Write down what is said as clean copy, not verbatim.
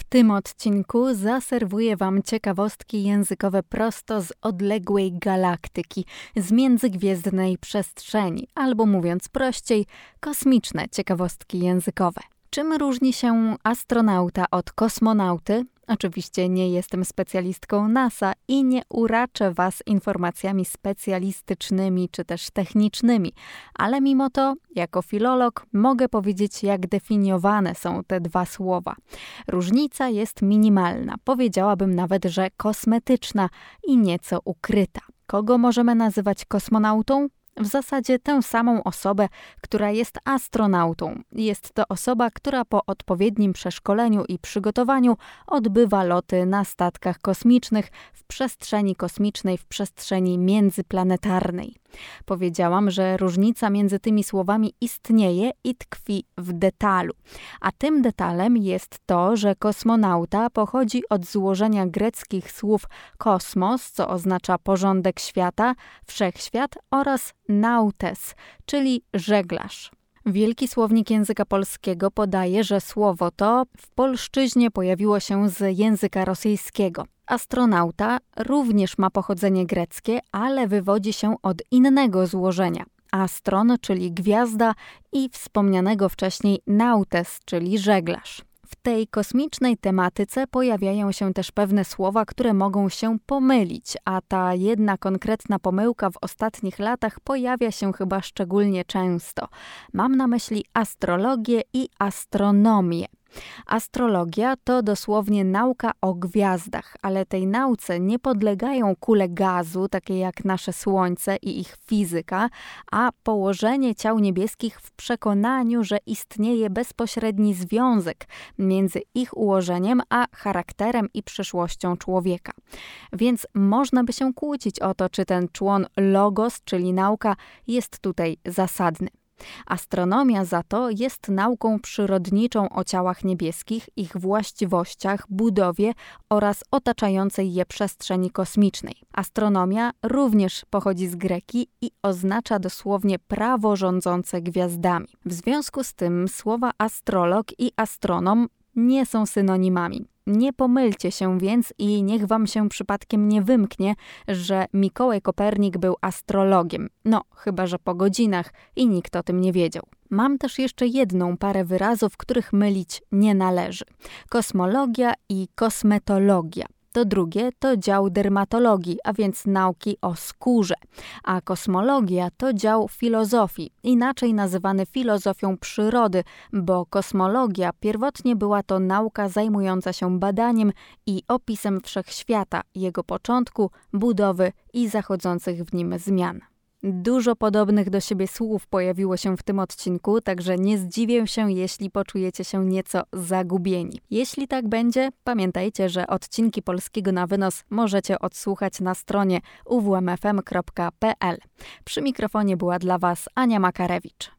tym odcinku zaserwuję Wam ciekawostki językowe prosto z odległej galaktyki, z międzygwiezdnej przestrzeni, albo mówiąc prościej, kosmiczne ciekawostki językowe. Czym różni się astronauta od kosmonauty? Oczywiście nie jestem specjalistką NASA i nie uraczę Was informacjami specjalistycznymi czy też technicznymi, ale mimo to, jako filolog, mogę powiedzieć, jak definiowane są te dwa słowa. Różnica jest minimalna, powiedziałabym nawet, że kosmetyczna i nieco ukryta. Kogo możemy nazywać kosmonautą? W zasadzie tę samą osobę, która jest astronautą. Jest to osoba, która po odpowiednim przeszkoleniu i przygotowaniu odbywa loty na statkach kosmicznych w przestrzeni kosmicznej, w przestrzeni międzyplanetarnej. Powiedziałam, że różnica między tymi słowami istnieje i tkwi w detalu. A tym detalem jest to, że kosmonauta pochodzi od złożenia greckich słów kosmos, co oznacza porządek świata, wszechświat, oraz nautes, czyli żeglarz. Wielki Słownik Języka Polskiego podaje, że słowo to w polszczyźnie pojawiło się z języka rosyjskiego. Astronauta również ma pochodzenie greckie, ale wywodzi się od innego złożenia. Astron, czyli gwiazda, i wspomnianego wcześniej nautes, czyli żeglarz. W tej kosmicznej tematyce pojawiają się też pewne słowa, które mogą się pomylić, a ta jedna konkretna pomyłka w ostatnich latach pojawia się chyba szczególnie często. Mam na myśli astrologię i astronomię. Astrologia to dosłownie nauka o gwiazdach, ale tej nauce nie podlegają kule gazu, takie jak nasze Słońce i ich fizyka, a położenie ciał niebieskich w przekonaniu, że istnieje bezpośredni związek między ich ułożeniem a charakterem i przyszłością człowieka. Więc można by się kłócić o to, czy ten człon logos, czyli nauka, jest tutaj zasadny. Astronomia za to jest nauką przyrodniczą o ciałach niebieskich, ich właściwościach, budowie oraz otaczającej je przestrzeni kosmicznej. Astronomia również pochodzi z greki i oznacza dosłownie prawo rządzące gwiazdami. W związku z tym słowa astrolog i astronom nie są synonimami. Nie pomylcie się więc i niech wam się przypadkiem nie wymknie, że Mikołaj Kopernik był astrologiem. No, chyba że po godzinach i nikt o tym nie wiedział. Mam też jeszcze jedną parę wyrazów, których mylić nie należy. Kosmologia i kosmetologia. To drugie to dział dermatologii, a więc nauki o skórze, a kosmologia to dział filozofii, inaczej nazywany filozofią przyrody, bo kosmologia pierwotnie była to nauka zajmująca się badaniem i opisem wszechświata, jego początku, budowy i zachodzących w nim zmian. Dużo podobnych do siebie słów pojawiło się w tym odcinku, także nie zdziwię się, jeśli poczujecie się nieco zagubieni. Jeśli tak będzie, pamiętajcie, że odcinki Polskiego na Wynos możecie odsłuchać na stronie uwmfm.pl. Przy mikrofonie była dla Was Ania Makarewicz.